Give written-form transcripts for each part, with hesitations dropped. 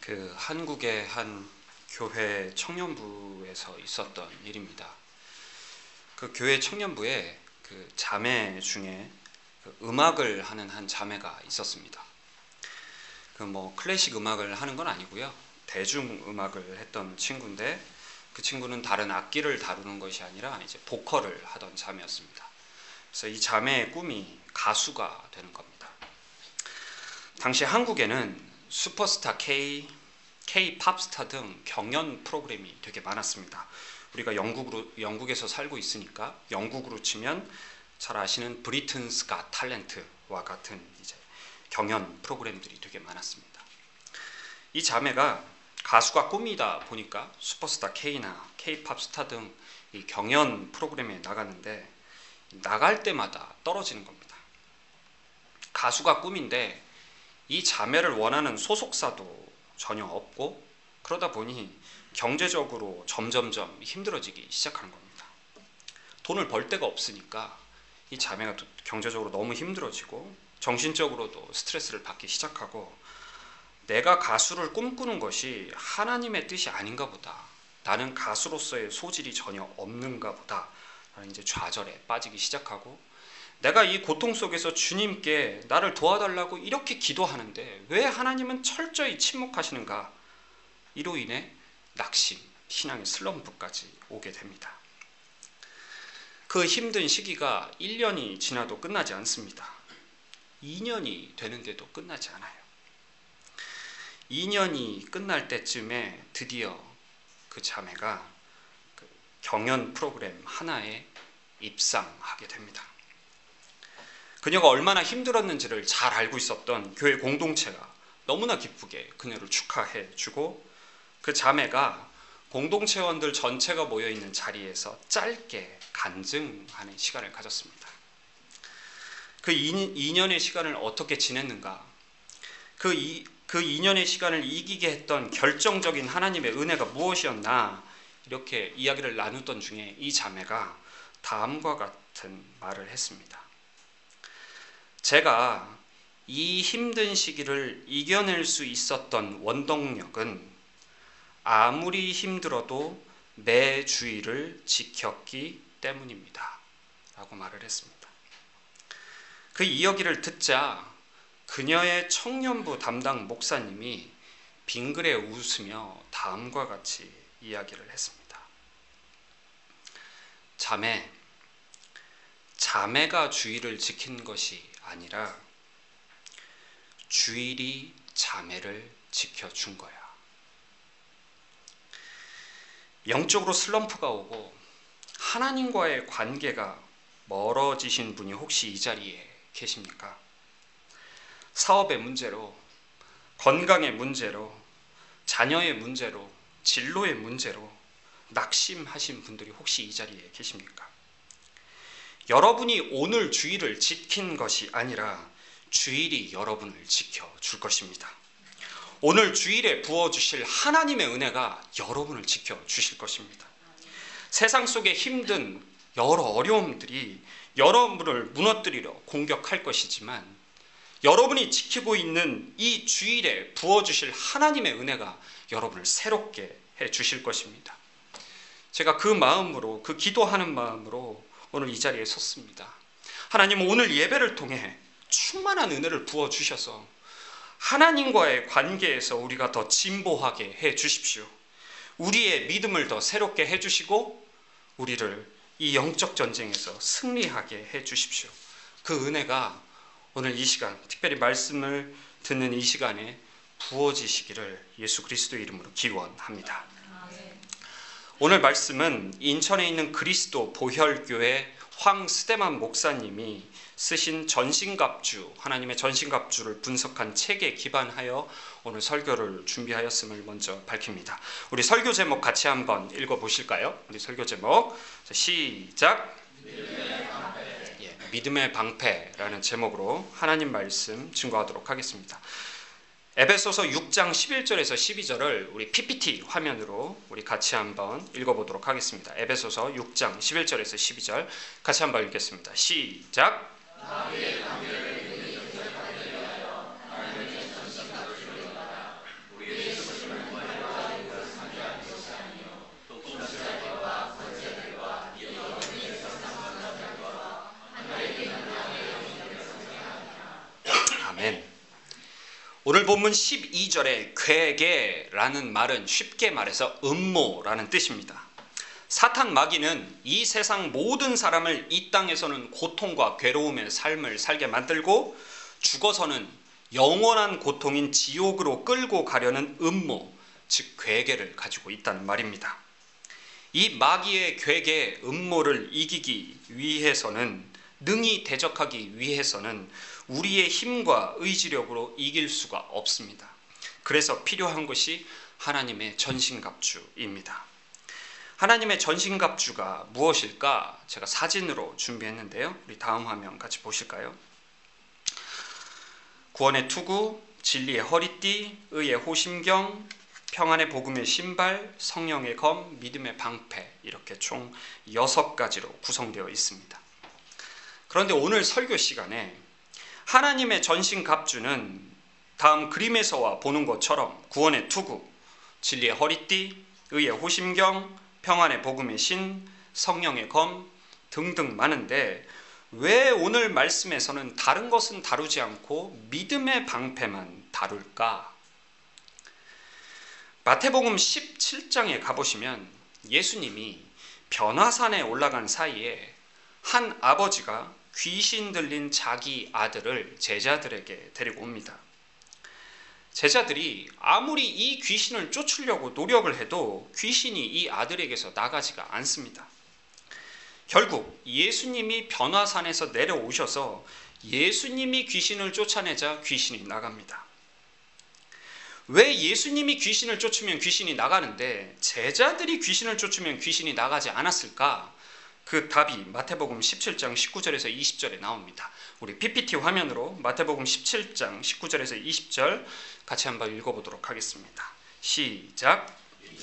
그 한국의 한 교회 청년부에서 있었던 일입니다. 그 교회 청년부에 그 자매 중에 그 음악을 하는 한 자매가 있었습니다. 그 뭐 클래식 음악을 하는 건 아니고요. 대중 음악을 했던 친구인데 그 친구는 다른 악기를 다루는 것이 아니라 이제 보컬을 하던 자매였습니다. 그래서 이 자매의 꿈이 가수가 되는 겁니다. 당시 한국에는 슈퍼스타 K, K-팝스타 등 경연 프로그램이 되게 많았습니다. 우리가 영국에서 살고 있으니까 영국으로 치면 잘 아시는 브리튼스 갓 탤런트와 같은 이제 경연 프로그램들이 되게 많았습니다. 이 자매가 가수가 꿈이다 보니까 슈퍼스타 K나 K-팝스타 등 이 경연 프로그램에 나갔는데 나갈 때마다 떨어지는 겁니다. 가수가 꿈인데 이 자매를 원하는 소속사도 전혀 없고 그러다 보니 경제적으로 점점점 힘들어지기 시작하는 겁니다. 돈을 벌 데가 없으니까 이 자매가 경제적으로 너무 힘들어지고 정신적으로도 스트레스를 받기 시작하고 내가 가수를 꿈꾸는 것이 하나님의 뜻이 아닌가 보다. 나는 가수로서의 소질이 전혀 없는가 보다. 라는 이제 좌절에 빠지기 시작하고 내가 이 고통 속에서 주님께 나를 도와달라고 이렇게 기도하는데 왜 하나님은 철저히 침묵하시는가? 이로 인해 낙심, 신앙의 슬럼프까지 오게 됩니다. 그 힘든 시기가 1년이 지나도 끝나지 않습니다. 2년이 되는데도 끝나지 않아요. 2년이 끝날 때쯤에 드디어 그 자매가 그 경연 프로그램 하나에 입상하게 됩니다. 그녀가 얼마나 힘들었는지를 잘 알고 있었던 교회 공동체가 너무나 기쁘게 그녀를 축하해 주고 그 자매가 공동체원들 전체가 모여있는 자리에서 짧게 간증하는 시간을 가졌습니다. 그 2년의 시간을 어떻게 지냈는가? 그 2년의 시간을 이기게 했던 결정적인 하나님의 은혜가 무엇이었나? 이렇게 이야기를 나누던 중에 이 자매가 다음과 같은 말을 했습니다. 제가 이 힘든 시기를 이겨낼 수 있었던 원동력은 아무리 힘들어도 내 주의를 지켰기 때문입니다. 라고 말을 했습니다. 그 이야기를 듣자 그녀의 청년부 담당 목사님이 빙그레 웃으며 다음과 같이 이야기를 했습니다. 자매가 주의를 지킨 것이 아니라 주일이 자매를 지켜준 거야. 영적으로 슬럼프가 오고 하나님과의 관계가 멀어지신 분이 혹시 이 자리에 계십니까? 사업의 문제로, 건강의 문제로, 자녀의 문제로, 진로의 문제로 낙심하신 분들이 혹시 이 자리에 계십니까? 여러분이 오늘 주일을 지킨 것이 아니라 주일이 여러분을 지켜줄 것입니다. 오늘 주일에 부어주실 하나님의 은혜가 여러분을 지켜주실 것입니다. 세상 속에 힘든 여러 어려움들이 여러분을 무너뜨리려 공격할 것이지만 여러분이 지키고 있는 이 주일에 부어주실 하나님의 은혜가 여러분을 새롭게 해주실 것입니다. 제가 그 마음으로, 그 기도하는 마음으로 오늘 이 자리에 섰습니다. 하나님, 오늘 예배를 통해 충만한 은혜를 부어주셔서 하나님과의 관계에서 우리가 더 진보하게 해주십시오. 우리의 믿음을 더 새롭게 해주시고 우리를 이 영적 전쟁에서 승리하게 해주십시오. 그 은혜가 오늘 이 시간, 특별히 말씀을 듣는 이 시간에 부어지시기를 예수 그리스도의 이름으로 기원합니다. 오늘 말씀은 인천에 있는 그리스도 보혈교회 황스데만 목사님이 쓰신 전신갑주, 하나님의 전신갑주를 분석한 책에 기반하여 오늘 설교를 준비하였음을 먼저 밝힙니다. 우리 설교 제목 같이 한번 읽어보실까요? 우리 설교 제목 시작! 믿음의 방패라는 제목으로 하나님 말씀 증거하도록 하겠습니다. 에베소서 6장 11절에서 12절을 우리 PPT 화면으로 우리 같이 한번 읽어보도록 하겠습니다. 에베소서 6장 11절에서 12절 같이 한번 읽겠습니다. 시작! 우리 오늘 본문 12절에 괴계라는 말은 쉽게 말해서 음모라는 뜻입니다. 사탄 마귀는 이 세상 모든 사람을 이 땅에서는 고통과 괴로움의 삶을 살게 만들고 죽어서는 영원한 고통인 지옥으로 끌고 가려는 음모, 즉 괴계를 가지고 있다는 말입니다. 이 마귀의 괴계 음모를 이기기 위해서는, 능히 대적하기 위해서는 우리의 힘과 의지력으로 이길 수가 없습니다. 그래서 필요한 것이 하나님의 전신갑주입니다. 하나님의 전신갑주가 무엇일까? 제가 사진으로 준비했는데요. 우리 다음 화면 같이 보실까요? 구원의 투구, 진리의 허리띠, 의의 호심경, 평안의 복음의 신발, 성령의 검, 믿음의 방패, 이렇게 총 6가지로 구성되어 있습니다. 그런데 오늘 설교 시간에 하나님의 전신갑주는 다음 그림에서 보는 것처럼 구원의 투구, 진리의 허리띠, 의의 호심경, 평안의 복음의 신, 성령의 검 등등 많은데 왜 오늘 말씀에서는 다른 것은 다루지 않고 믿음의 방패만 다룰까? 마태복음 17장에 가보시면 예수님이 변화산에 올라간 사이에 한 아버지가 귀신 들린 자기 아들을 제자들에게 데리고 옵니다. 제자들이 아무리 이 귀신을 쫓으려고 노력을 해도 귀신이 이 아들에게서 나가지가 않습니다. 결국 예수님이 변화산에서 내려오셔서 예수님이 귀신을 쫓아내자 귀신이 나갑니다. 왜 예수님이 귀신을 쫓으면 귀신이 나가는데 제자들이 귀신을 쫓으면 귀신이 나가지 않았을까? 그 답이 마태복음 17장 19절에서 20절에 나옵니다. 우리 PPT 화면으로 마태복음 17장 19절에서 20절 같이 한번 읽어보도록 하겠습니다. 시작.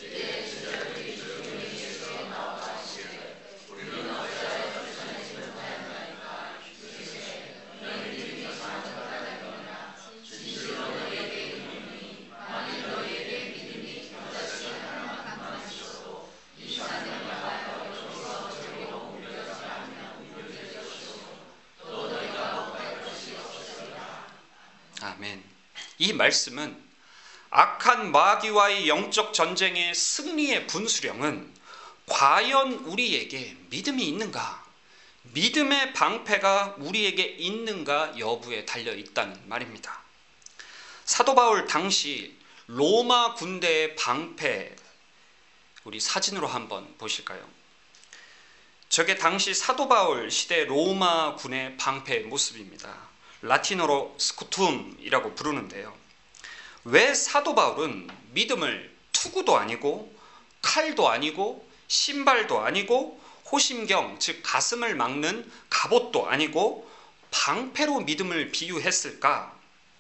아멘. 이 말씀은 악한 마귀와의 영적 전쟁의 승리의 분수령은 과연 우리에게 믿음이 있는가? 믿음의 방패가 우리에게 있는가 여부에 달려 있다는 말입니다. 사도 바울 당시 로마 군대의 방패, 우리 사진으로 한번 보실까요? 저게 당시 사도 바울 시대 로마 군의 방패의 모습입니다. 라틴어로 스쿠툼이라고 부르는데요. 왜 사도 바울은 믿음을 투구도 아니고 칼도 아니고 신발도 아니고 호심경, 즉 가슴을 막는 갑옷도 아니고 방패로 믿음을 비유했을까?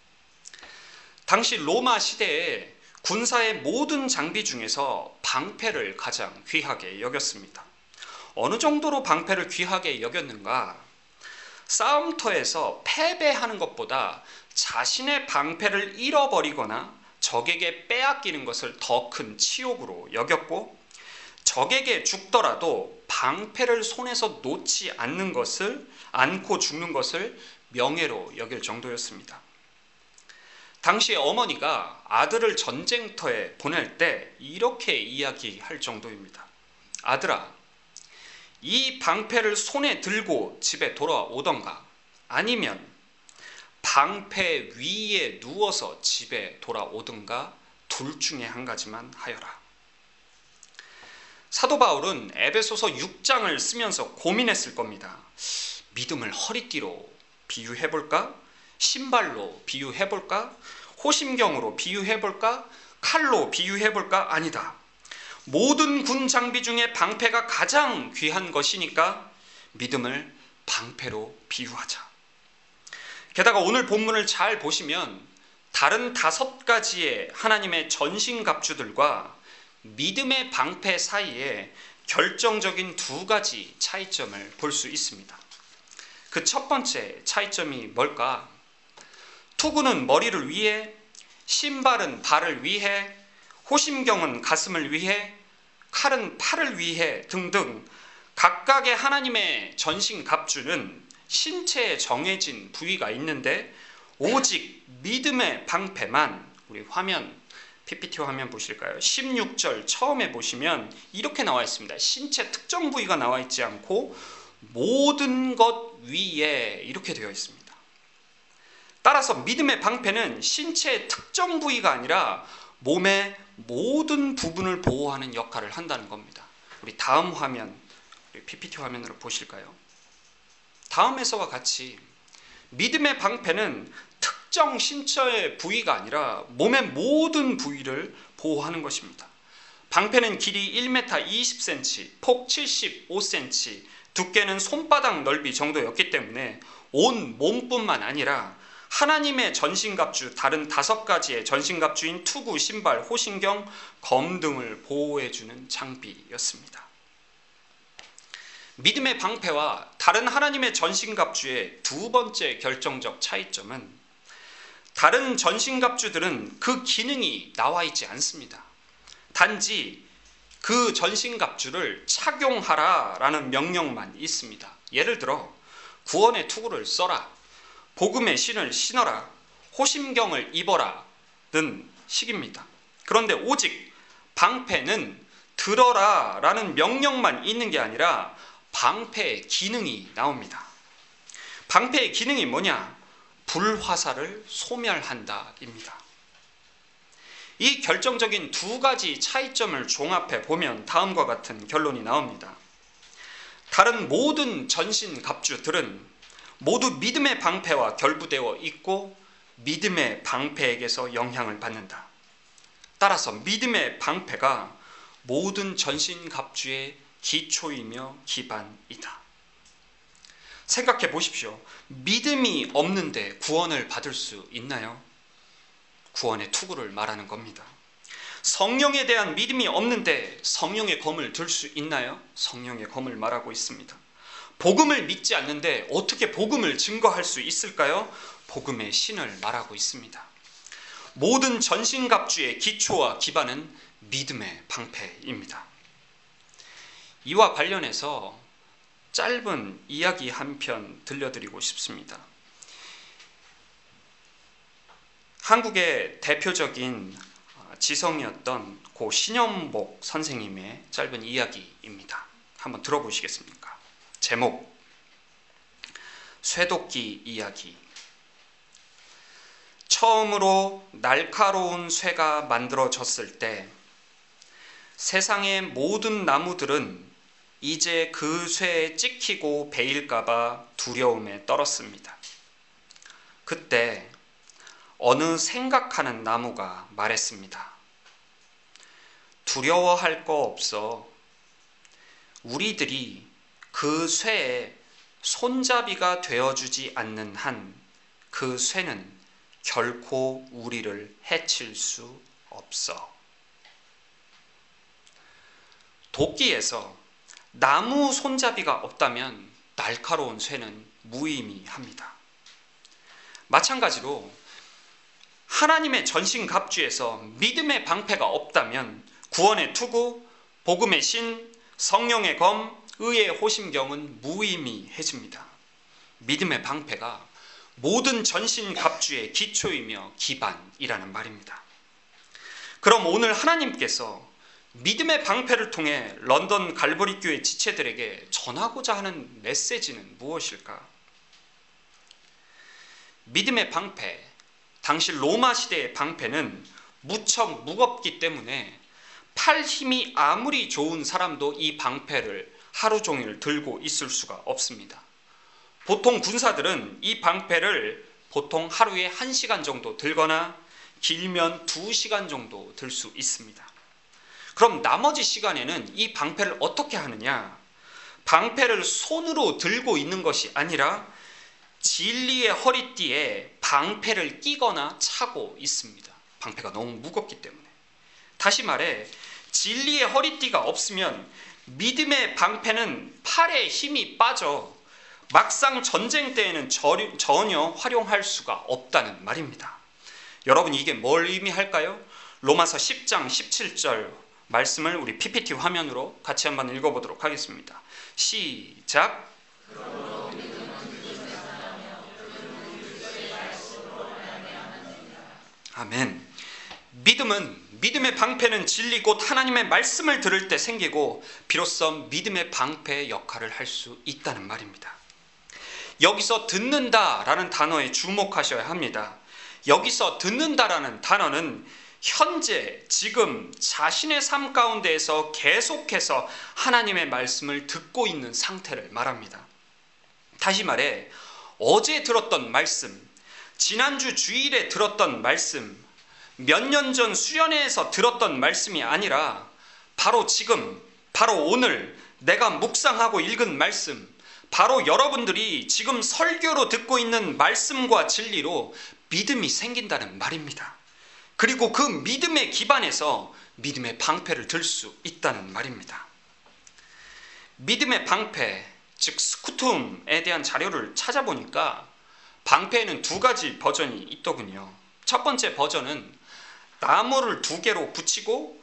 당시 로마 시대에 군사의 모든 장비 중에서 방패를 가장 귀하게 여겼습니다. 어느 정도로 방패를 귀하게 여겼는가? 싸움터에서 패배하는 것보다 자신의 방패를 잃어버리거나 적에게 빼앗기는 것을 더 큰 치욕으로 여겼고, 적에게 죽더라도 방패를 손에서 놓지 않고 죽는 것을 명예로 여길 정도였습니다. 당시 어머니가 아들을 전쟁터에 보낼 때 이렇게 이야기할 정도입니다. 아들아, 이 방패를 손에 들고 집에 돌아오던가 아니면 방패 위에 누워서 집에 돌아오든가 둘 중에 한 가지만 하여라. 사도 바울은 에베소서 6장을 쓰면서 고민했을 겁니다. 믿음을 허리띠로 비유해볼까? 신발로 비유해볼까? 호심경으로 비유해볼까? 칼로 비유해볼까? 아니다. 모든 군 장비 중에 방패가 가장 귀한 것이니까 믿음을 방패로 비유하자. 게다가 오늘 본문을 잘 보시면 다른 5가지의 하나님의 전신갑주들과 믿음의 방패 사이에 결정적인 2가지 차이점을 볼 수 있습니다. 그 첫 번째 차이점이 뭘까? 투구는 머리를 위해, 신발은 발을 위해, 호심경은 가슴을 위해, 칼은 팔을 위해 등등 각각의 하나님의 전신갑주는 신체에 정해진 부위가 있는데 오직 믿음의 방패만, 우리 화면 PPT 화면 보실까요? 16절 처음에 보시면 이렇게 나와 있습니다. 신체 특정 부위가 나와 있지 않고 모든 것 위에 이렇게 되어 있습니다. 따라서 믿음의 방패는 신체의 특정 부위가 아니라 몸의 모든 부분을 보호하는 역할을 한다는 겁니다. 우리 다음 화면, 우리 PPT 화면으로 보실까요? 다음에서와 같이 믿음의 방패는 특정 신체의 부위가 아니라 몸의 모든 부위를 보호하는 것입니다. 방패는 길이 1m 20cm, 폭 75cm, 두께는 손바닥 넓이 정도였기 때문에 온 몸뿐만 아니라 하나님의 전신갑주, 다른 5가지의 전신갑주인 투구, 신발, 호신경, 검 등을 보호해주는 장비였습니다. 믿음의 방패와 다른 하나님의 전신갑주의 두 번째 결정적 차이점은, 다른 전신갑주들은 그 기능이 나와 있지 않습니다. 단지 그 전신갑주를 착용하라라는 명령만 있습니다. 예를 들어 구원의 투구를 써라, 복음의 신을 신어라, 호심경을 입어라는 식입니다. 그런데 오직 방패는 들어라 라는 명령만 있는 게 아니라 방패의 기능이 나옵니다. 방패의 기능이 뭐냐? 불화살을 소멸한다 입니다. 이 결정적인 두 가지 차이점을 종합해 보면 다음과 같은 결론이 나옵니다. 다른 모든 전신 갑주들은 모두 믿음의 방패와 결부되어 있고 믿음의 방패에게서 영향을 받는다. 따라서 믿음의 방패가 모든 전신 갑주의 기초이며 기반이다. 생각해 보십시오. 믿음이 없는데 구원을 받을 수 있나요? 구원의 투구를 말하는 겁니다. 성령에 대한 믿음이 없는데 성령의 검을 들 수 있나요? 성령의 검을 말하고 있습니다. 복음을 믿지 않는데 어떻게 복음을 증거할 수 있을까요? 복음의 신을 말하고 있습니다. 모든 전신갑주의 기초와 기반은 믿음의 방패입니다. 이와 관련해서 짧은 이야기 한 편 들려드리고 싶습니다. 한국의 대표적인 지성이었던 고 신연복 선생님의 짧은 이야기입니다. 한번 들어보시겠습니까? 제목, 쇠도끼 이야기. 처음으로 날카로운 쇠가 만들어졌을 때 세상의 모든 나무들은 이제 그 쇠에 찍히고 베일까봐 두려움에 떨었습니다. 그때 어느 생각하는 나무가 말했습니다. 두려워할 거 없어. 우리들이 그 쇠에 손잡이가 되어주지 않는 한 그 쇠는 결코 우리를 해칠 수 없어. 도끼에서 나무 손잡이가 없다면 날카로운 쇠는 무의미합니다. 마찬가지로 하나님의 전신갑주에서 믿음의 방패가 없다면 구원의 투구, 복음의 신, 성령의 검, 의의 호심경은 무의미해집니다. 믿음의 방패가 모든 전신갑주의 기초이며 기반이라는 말입니다. 그럼 오늘 하나님께서 믿음의 방패를 통해 런던 갈보리 교회 지체들에게 전하고자 하는 메시지는 무엇일까? 믿음의 방패, 당시 로마 시대의 방패는 무척 무겁기 때문에 팔 힘이 아무리 좋은 사람도 이 방패를 하루 종일 들고 있을 수가 없습니다. 보통 군사들은 이 방패를 보통 하루에 1시간 정도 들거나 길면 2시간 정도 들 수 있습니다. 그럼 나머지 시간에는 이 방패를 어떻게 하느냐? 방패를 손으로 들고 있는 것이 아니라 진리의 허리띠에 방패를 끼거나 차고 있습니다. 방패가 너무 무겁기 때문에. 다시 말해 진리의 허리띠가 없으면 믿음의 방패는 팔에 힘이 빠져 막상 전쟁 때에는 전혀 활용할 수가 없다는 말입니다. 여러분, 이게 뭘 의미할까요? 로마서 10장 17절 말씀을 우리 PPT 화면으로 같이 한번 읽어보도록 하겠습니다. 시작. 아멘. 믿음의 방패는 진리 곧 하나님의 말씀을 들을 때 생기고 비로소 믿음의 방패의 역할을 할 수 있다는 말입니다. 여기서 듣는다라는 단어에 주목하셔야 합니다. 여기서 듣는다라는 단어는 현재 지금 자신의 삶 가운데에서 계속해서 하나님의 말씀을 듣고 있는 상태를 말합니다. 다시 말해 어제 들었던 말씀, 지난주 주일에 들었던 말씀, 몇 년 전 수련회에서 들었던 말씀이 아니라 바로 지금, 바로 오늘 내가 묵상하고 읽은 말씀, 바로 여러분들이 지금 설교로 듣고 있는 말씀과 진리로 믿음이 생긴다는 말입니다. 그리고 그 믿음의 기반에서 믿음의 방패를 들 수 있다는 말입니다. 믿음의 방패, 즉 스쿠툼에 대한 자료를 찾아보니까 방패에는 두 가지 버전이 있더군요. 첫 번째 버전은 나무를 두 개로 붙이고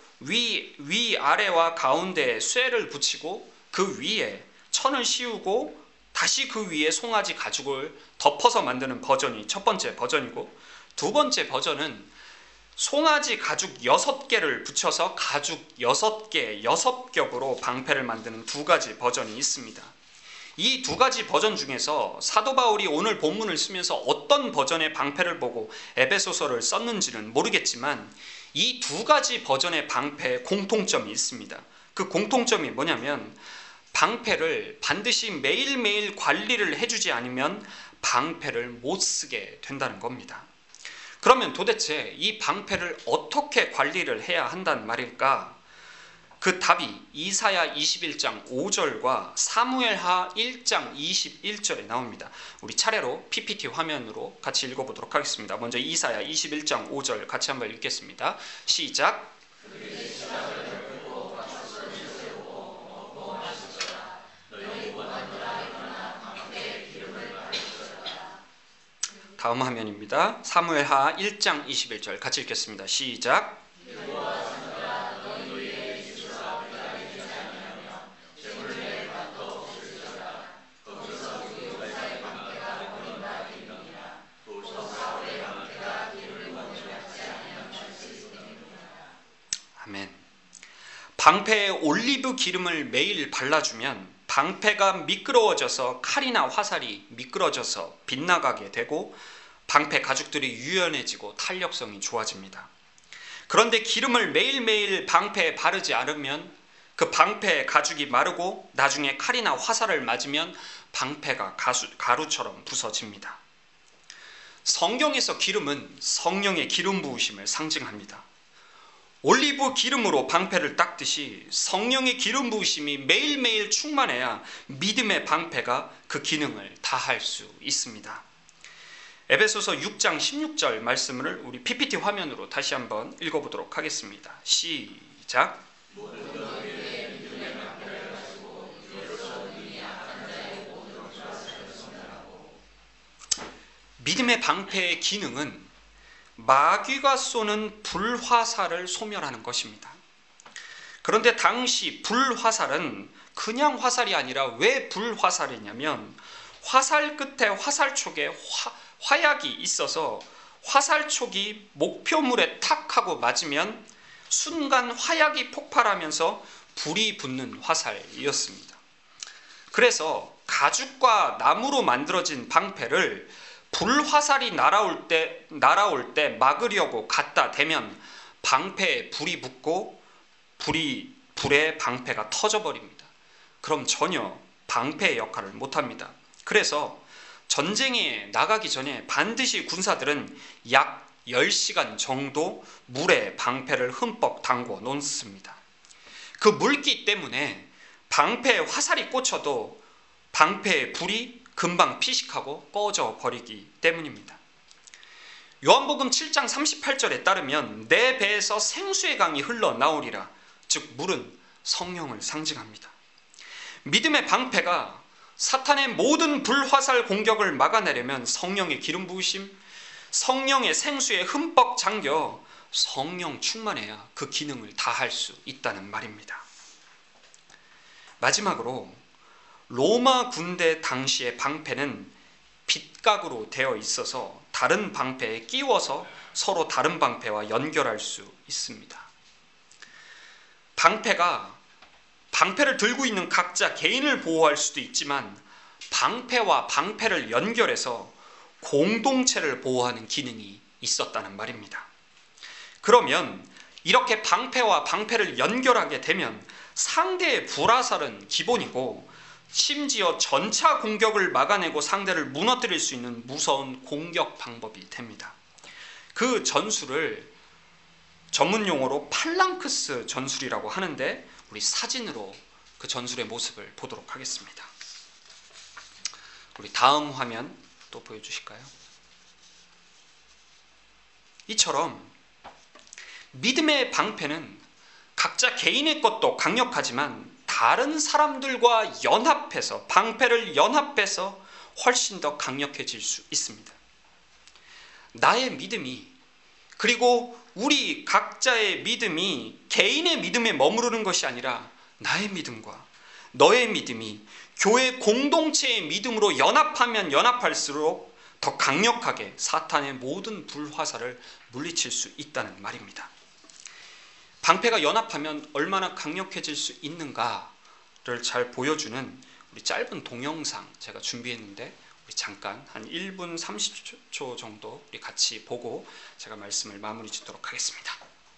위아래와 가운데에 쇠를 붙이고 그 위에 천을 씌우고 다시 그 위에 송아지 가죽을 덮어서 만드는 버전이 첫 번째 버전이고, 두 번째 버전은 송아지 가죽 6개를 붙여서 가죽 6개, 6겹으로 방패를 만드는 두 가지 버전이 있습니다. 이 두 가지 버전 중에서 사도 바울이 오늘 본문을 쓰면서 어떤 버전의 방패를 보고 에베소서를 썼는지는 모르겠지만 이 두 가지 버전의 방패에 공통점이 있습니다. 그 공통점이 뭐냐면 방패를 반드시 매일매일 관리를 해주지 않으면 방패를 못 쓰게 된다는 겁니다. 그러면 도대체 이 방패를 어떻게 관리를 해야 한다는 말일까? 그 답이 이사야 21장 5절과 사무엘하 1장 21절에 나옵니다. 우리 차례로 PPT 화면으로 같이 읽어보도록 하겠습니다. 먼저 이사야 21장 5절 같이 한번 읽겠습니다. 시작. 다음 화면입니다. 사무엘하 1장 21절 같이 읽겠습니다. 시작. 아멘. 방패에 올리브 기름을 매일 발라주면 방패가 미끄러워져서 칼이나 화살이 미끄러져서 빗나가게 되고 방패 가죽들이 유연해지고 탄력성이 좋아집니다. 그런데 기름을 매일매일 방패에 바르지 않으면 그 방패 가죽이 마르고 나중에 칼이나 화살을 맞으면 방패가 가루처럼 부서집니다. 성경에서 기름은 성령의 기름 부으심을 상징합니다. 올리브 기름으로 방패를 닦듯이 성령의 기름 부으심이 매일매일 충만해야 믿음의 방패가 그 기능을 다할 수 있습니다. 에베소서 6장 16절 말씀을 우리 PPT 화면으로 다시 한번 읽어보도록 하겠습니다. 시작. 믿음의 방패의 기능은 마귀가 쏘는 불화살을 소멸하는 것입니다. 그런데 당시 불화살은 그냥 화살이 아니라 왜 불화살이냐면 화살 끝에 화살촉에 화약이 있어서 화살촉이 목표물에 탁 하고 맞으면 순간 화약이 폭발하면서 불이 붙는 화살이었습니다. 그래서 가죽과 나무로 만들어진 방패를 불화살이 날아올 때 막으려고 갖다 대면 방패에 불이 붙고 불에 방패가 터져버립니다. 그럼 전혀 방패의 역할을 못합니다. 그래서 전쟁에 나가기 전에 반드시 군사들은 약 10시간 정도 물에 방패를 흠뻑 담궈 놓습니다. 그 물기 때문에 방패에 화살이 꽂혀도 방패의 불이 금방 피식하고 꺼져 버리기 때문입니다. 요한복음 7장 38절에 따르면 내 배에서 생수의 강이 흘러나오리라. 즉 물은 성령을 상징합니다. 믿음의 방패가 사탄의 모든 불화살 공격을 막아내려면 성령의 기름 부으심, 성령의 생수에 흠뻑 잠겨 성령 충만해야 그 기능을 다할 수 있다는 말입니다. 마지막으로 로마 군대 당시의 방패는 빗각으로 되어 있어서 다른 방패에 끼워서 서로 다른 방패와 연결할 수 있습니다. 방패를 들고 있는 각자 개인을 보호할 수도 있지만 방패와 방패를 연결해서 공동체를 보호하는 기능이 있었다는 말입니다. 그러면 이렇게 방패와 방패를 연결하게 되면 상대의 불화살은 기본이고 심지어 전차 공격을 막아내고 상대를 무너뜨릴 수 있는 무서운 공격 방법이 됩니다. 그 전술을 전문 용어로 팔랑크스 전술이라고 하는데 우리 사진으로 그 전술의 모습을 보도록 하겠습니다. 우리 다음 화면 또 보여주실까요? 이처럼 믿음의 방패는 각자 개인의 것도 강력하지만 다른 사람들과 연합해서 방패를 연합해서 훨씬 더 강력해질 수 있습니다. 나의 믿음이 그리고 우리 각자의 믿음이 개인의 믿음에 머무르는 것이 아니라 나의 믿음과 너의 믿음이 교회 공동체의 믿음으로 연합하면 연합할수록 더 강력하게 사탄의 모든 불화살을 물리칠 수 있다는 말입니다. 방패가 연합하면 얼마나 강력해질 수 있는가를 잘 보여주는 우리 짧은 동영상 제가 준비했는데 우리 잠깐 한 1분 30초 정도 우리 같이 보고 제가 말씀을 마무리 짓도록 하겠습니다.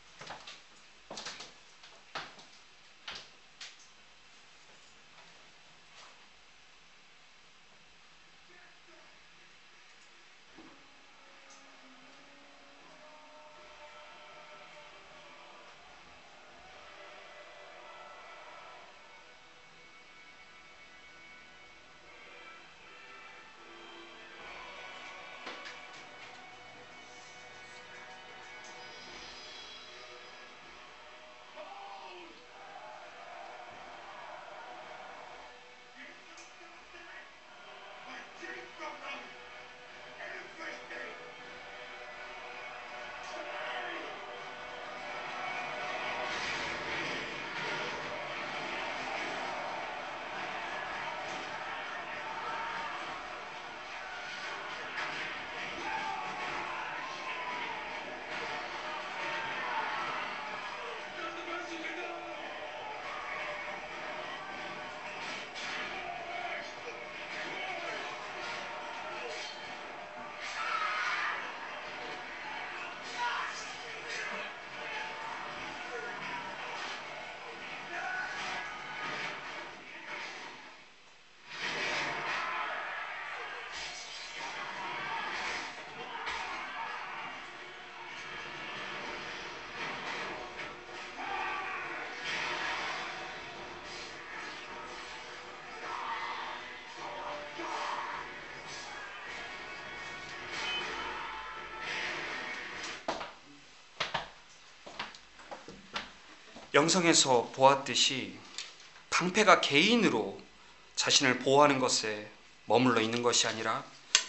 영상에서 보았듯이 방패가 개인으로 자신을 보호하는 것에 머물러 있는 것이 아니라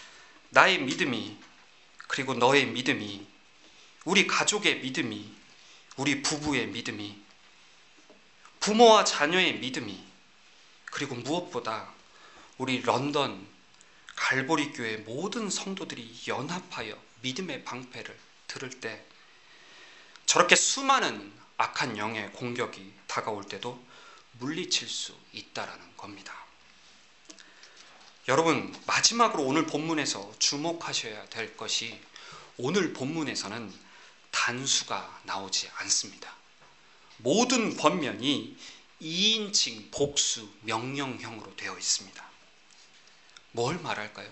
나의 믿음이 그리고 너의 믿음이 우리 가족의 믿음이 우리 부부의 믿음이 부모와 자녀의 믿음이 그리고 무엇보다 우리 런던 갈보리 교회 모든 성도들이 연합하여 믿음의 방패를 들을 때 저렇게 수많은 악한 영의 공격이 다가올 때도 물리칠 수 있다라는 겁니다. 여러분, 마지막으로 오늘 본문에서 주목하셔야 될 것이 오늘 본문에서는 단수가 나오지 않습니다. 모든 권면이 2인칭 복수 명령형으로 되어 있습니다. 뭘 말할까요?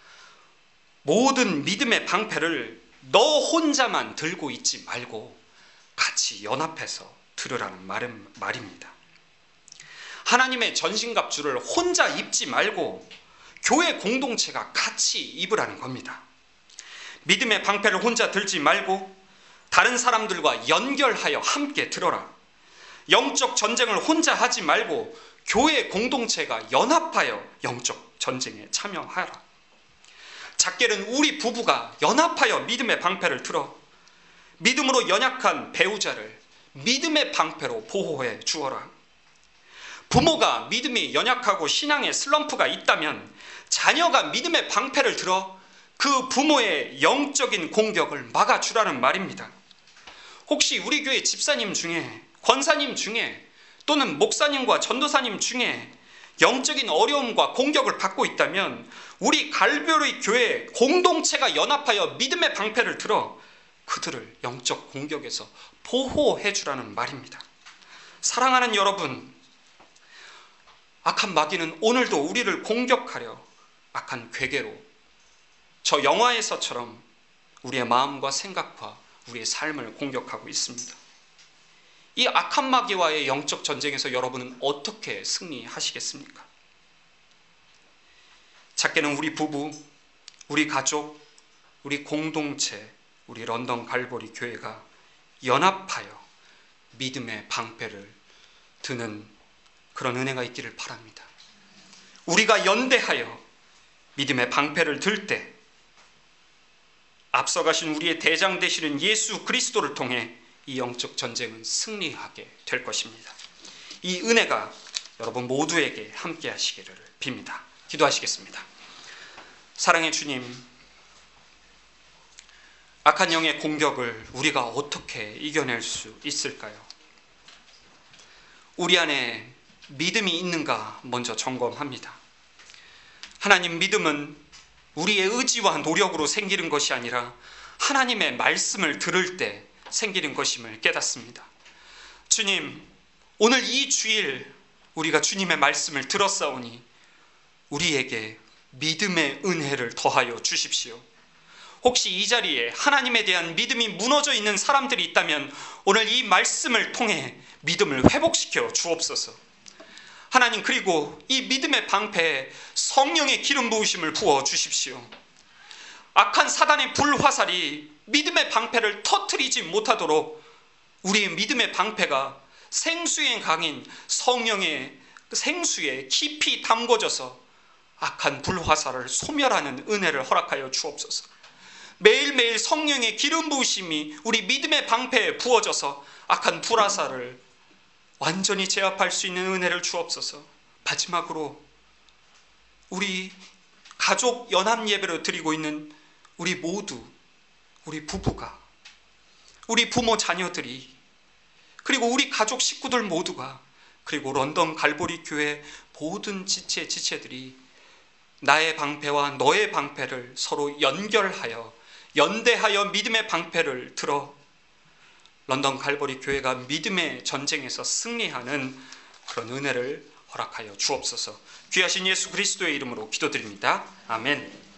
모든 믿음의 방패를 너 혼자만 들고 있지 말고 같이 연합해서 들으라는 말입니다. 하나님의 전신갑주를 혼자 입지 말고 교회 공동체가 같이 입으라는 겁니다. 믿음의 방패를 혼자 들지 말고 다른 사람들과 연결하여 함께 들어라. 영적 전쟁을 혼자 하지 말고 교회 공동체가 연합하여 영적 전쟁에 참여하라. 작게는 우리 부부가 연합하여 믿음의 방패를 들어 믿음으로 연약한 배우자를 믿음의 방패로 보호해 주어라. 부모가 믿음이 연약하고 신앙에 슬럼프가 있다면 자녀가 믿음의 방패를 들어 그 부모의 영적인 공격을 막아주라는 말입니다. 혹시 우리 교회 집사님 중에, 권사님 중에, 또는 목사님과 전도사님 중에 영적인 어려움과 공격을 받고 있다면 우리 갈보리 교회 공동체가 연합하여 믿음의 방패를 들어 그들을 영적 공격에서 보호해 주라는 말입니다. 사랑하는 여러분, 악한 마귀는 오늘도 우리를 공격하려 악한 괴계로 저 영화에서처럼 우리의 마음과 생각과 우리의 삶을 공격하고 있습니다. 이 악한 마귀와의 영적 전쟁에서 여러분은 어떻게 승리하시겠습니까? 작게는 우리 부부, 우리 가족, 우리 공동체, 우리 런던 갈보리 교회가 연합하여 믿음의 방패를 드는 그런 은혜가 있기를 바랍니다. 우리가 연대하여 믿음의 방패를 들 때 앞서가신 우리의 대장 되시는 예수 그리스도를 통해 이 영적 전쟁은 승리하게 될 것입니다. 이 은혜가 여러분 모두에게 함께 하시기를 빕니다. 기도하시겠습니다. 사랑의 주님, 악한 영의 공격을 우리가 어떻게 이겨낼 수 있을까요? 우리 안에 믿음이 있는가 먼저 점검합니다. 하나님, 믿음은 우리의 의지와 노력으로 생기는 것이 아니라 하나님의 말씀을 들을 때 생기는 것임을 깨닫습니다. 주님, 오늘 이 주일 우리가 주님의 말씀을 들었사오니 우리에게 믿음의 은혜를 더하여 주십시오. 혹시 이 자리에 하나님에 대한 믿음이 무너져 있는 사람들이 있다면 오늘 이 말씀을 통해 믿음을 회복시켜 주옵소서. 하나님, 그리고 이 믿음의 방패에 성령의 기름 부으심을 부어 주십시오. 악한 사단의 불화살이 믿음의 방패를 터뜨리지 못하도록 우리의 믿음의 방패가 생수의 강인 성령의 생수에 깊이 담궈져서 악한 불화살을 소멸하는 은혜를 허락하여 주옵소서. 매일매일 성령의 기름 부으심이 우리 믿음의 방패에 부어져서 악한 불화살을 완전히 제압할 수 있는 은혜를 주옵소서. 마지막으로 우리 가족 연합 예배를 드리고 있는 우리 모두, 우리 부부가, 우리 부모 자녀들이, 그리고 우리 가족 식구들 모두가, 그리고 런던 갈보리 교회 모든 지체들이 나의 방패와 너의 방패를 서로 연결하여 연대하여 믿음의 방패를 들어 런던 갈보리 교회가 믿음의 전쟁에서 승리하는 그런 은혜를 허락하여 주옵소서. 귀하신 예수 그리스도의 이름으로 기도드립니다. 아멘.